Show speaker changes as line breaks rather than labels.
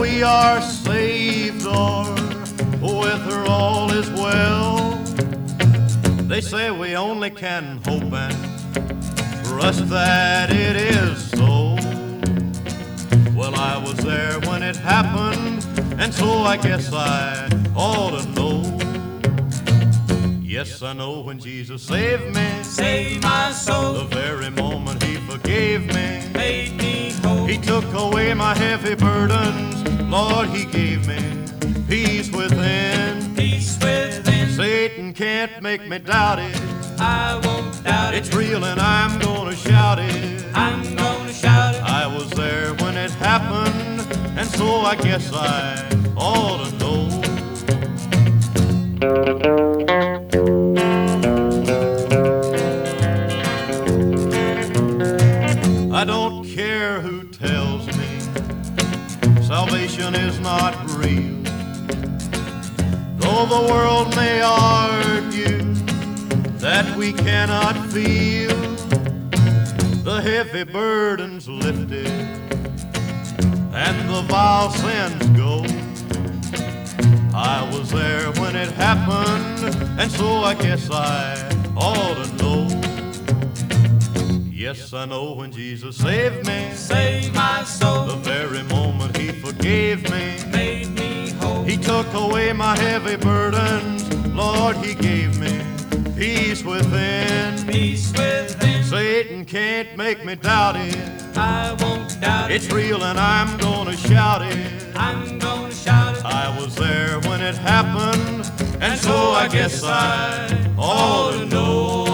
we are saved, or with her all is well. They say we only can hope and trust that it is so. Well, I was there when it happened, and so I guess I ought to know. Yes, I know when Jesus saved me,
Saved my soul,
the very moment He forgave me,
made me whole.
He took away my heavy burdens, Lord, He gave me peace within.
Peace within,
Satan can't make me doubt it.
I won't doubt it.
It's real and I'm gonna shout it.
I'm gonna shout it.
I was there when it happened, and so I guess I ought to know. I don't care who tells me salvation is not real. Though the world may argue that we cannot feel the heavy burdens lifted and the vile sins go. I was there when it happened, and so I guess I ought to know. Yes, I know when Jesus saved me,
Saved my soul,
the very moment He forgave me,
made me whole.
He took away my heavy burdens, Lord, He gave me peace within.
Peace within,
Satan can't make me doubt it.
I won't doubt it.
It's real and I'm gonna shout it.
I'm gonna shout it.
I was there when it happened, and so I guess I ought to know.